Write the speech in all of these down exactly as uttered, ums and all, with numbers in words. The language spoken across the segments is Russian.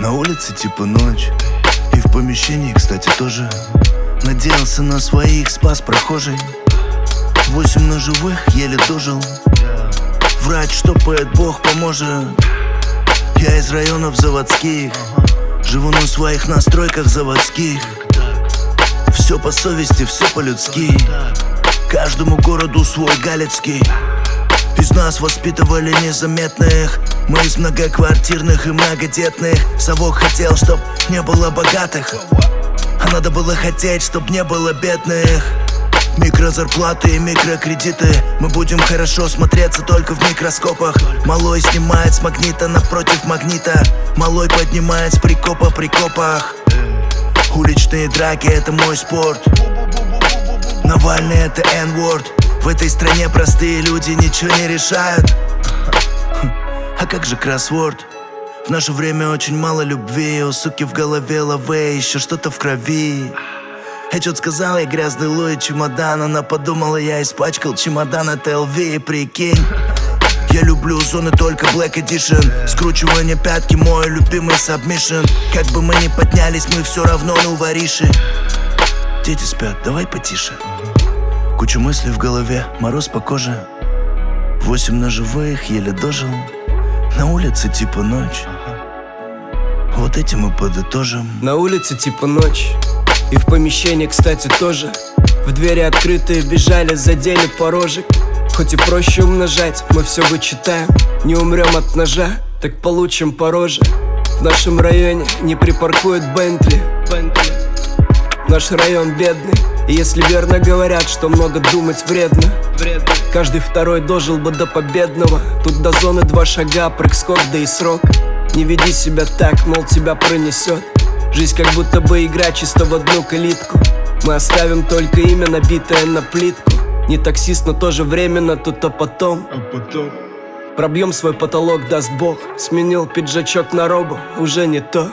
На улице типа ночь, и в помещении, кстати, тоже. Надеялся на своих, спас прохожий. Восемь ножевых, еле дожил. Врач штопает, Бог поможет. Я из районов заводских, живу на своих настройках заводских. Все по совести, все по-людски. Каждому городу свой галицкий. Из нас воспитывали незаметных. Мы из многоквартирных и многодетных. Совок хотел, чтоб не было богатых, а надо было хотеть, чтоб не было бедных. Микрозарплаты и микрокредиты. Мы будем хорошо смотреться только в микроскопах. Малой снимает с магнита напротив магнита. Малой поднимает с прикопа при копах. Уличные драки — это мой спорт. Навальный — это N-word. В этой стране простые люди ничего не решают. А как же кроссворд? В наше время очень мало любви. У суки в голове лаве, еще что-то в крови. Я что-то сказал, я грязный Луи чемодан. Она подумала, я испачкал чемодан от эл ви, прикинь. Я люблю зоны только Black Edition. Скручивание пятки — мой любимый сабмишн. Как бы мы ни поднялись, мы все равно ну вориши. Дети спят, давай потише. Куча мыслей в голове, мороз по коже. Восемь ножевых, еле дожил. На улице типа ночь. Вот этим мы подытожим. На улице типа ночь, и в помещении, кстати, тоже. В двери открытые бежали, задели порожек. Хоть и проще умножать, мы все вычитаем. Не умрем от ножа, так получим по роже. В нашем районе не припаркует Бентли. Наш район бедный, и если верно говорят, что много думать вредно, каждый второй дожил бы до победного. Тут до зоны два шага, прыг-скок, да и срок. Не веди себя так, мол, тебя пронесет. Жизнь как будто бы игра чисто в одну калитку. Мы оставим только имя, набитое на плитку. Не таксист, но тоже временно, тут а потом. Пробьем свой потолок, даст Бог. Сменил пиджачок на робу, уже не то.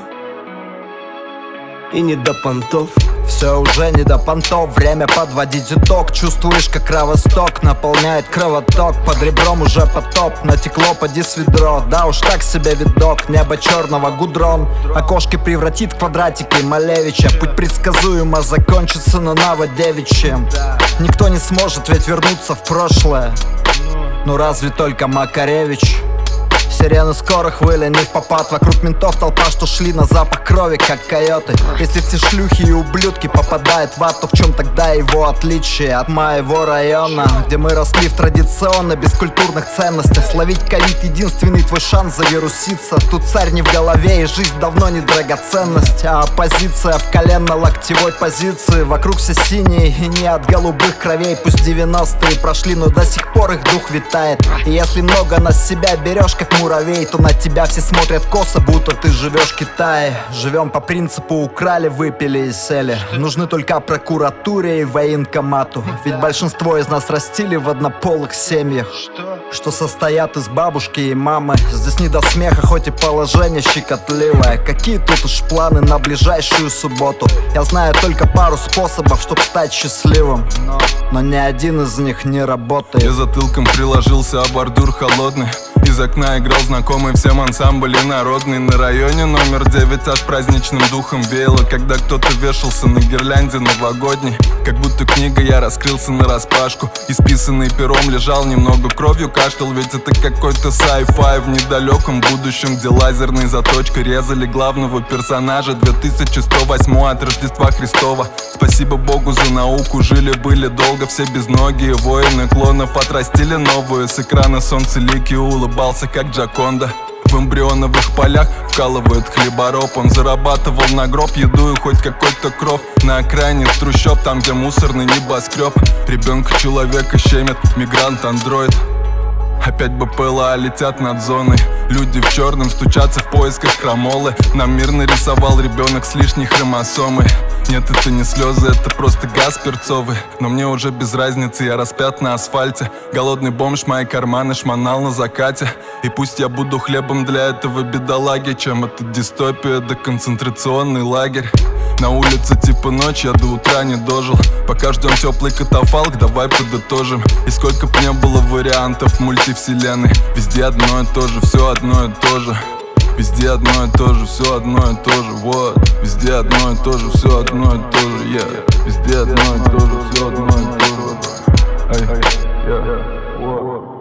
И не до понтов. Все уже не до понтов, время подводить итог. Чувствуешь, как кровосток наполняет кровоток. Под ребром уже потоп, натекло, поди с ведро. Да уж так себе видок, небо черного гудрон. Окошки превратит в квадратики Малевича. Путь предсказуемо закончится, но на девичьем. Никто не сможет ведь вернуться в прошлое. Ну разве только Макаревич. Сирены скорых выли не в попад. Вокруг ментов толпа, что шли на запах крови, как койоты. Если все шлюхи и ублюдки попадают в ад, то в чем тогда его отличие от моего района, где мы росли в традиционно бескультурных ценностях? Словить ковид — единственный твой шанс завируситься. Тут царь не в голове, и жизнь давно не драгоценность, а оппозиция в коленно-локтевой позиции. Вокруг все синие и не от голубых кровей. Пусть девяностые прошли, но до сих пор их дух витает. И если много на себя берешь, как муравей, то на тебя все смотрят косо, будто ты живешь в Китае. Живем по принципу украли, выпили и сели. Нужны только прокуратуре и военкомату. Ведь большинство из нас растили в однополых семьях, что состоят из бабушки и мамы. Здесь не до смеха, хоть и положение щекотливое. Какие тут уж планы на ближайшую субботу? Я знаю только пару способов, чтобы стать счастливым, но ни один из них не работает. Я затылком приложился о бордюр холодный. Из окна играл знакомый всем ансамбль народный. На районе номер девять аж праздничным духом веяло, когда кто-то вешался на гирлянде новогодней. Как будто книга, я раскрылся нараспашку. Исписанный пером лежал, немного кровью кашлял. Ведь это какой-то sci-fi в недалеком будущем, где лазерной заточкой резали главного персонажа. две тысячи сто восьмой от Рождества Христова. Спасибо Богу за науку, жили-были долго все безногие воины клонов. Отрастили новую, с экрана солнцелики улыбался, как Джаконда. В эмбрионовых полях вкалывает хлебороб. Он зарабатывал на гроб, еду и хоть какой-то кров. На окраине трущоб, там где мусорный небоскреб. Ребенка человека щемит мигрант-андроид. Опять БПЛА летят над зоной. Люди в черном стучатся в поисках крамолы. Нам мир нарисовал ребенок с лишней хромосомой. Нет, это не слезы, это просто газ перцовый. Но мне уже без разницы, я распят на асфальте. Голодный бомж, мои карманы шмонал на закате. И пусть я буду хлебом для этого бедолаги, чем это дистопия да концентрационный лагерь. На улице типа ночь, я до утра не дожил. Пока ждем теплый катафалк, давай подытожим. И сколько б не было вариантов мультивселенной, везде одно и то же, все одно и то же. Везде одно и то же, все одно и то же, вот. Везде одно и то же, все одно и то же, yeah. Везде одно и то же, все одно и то же. Ай, yeah, вот.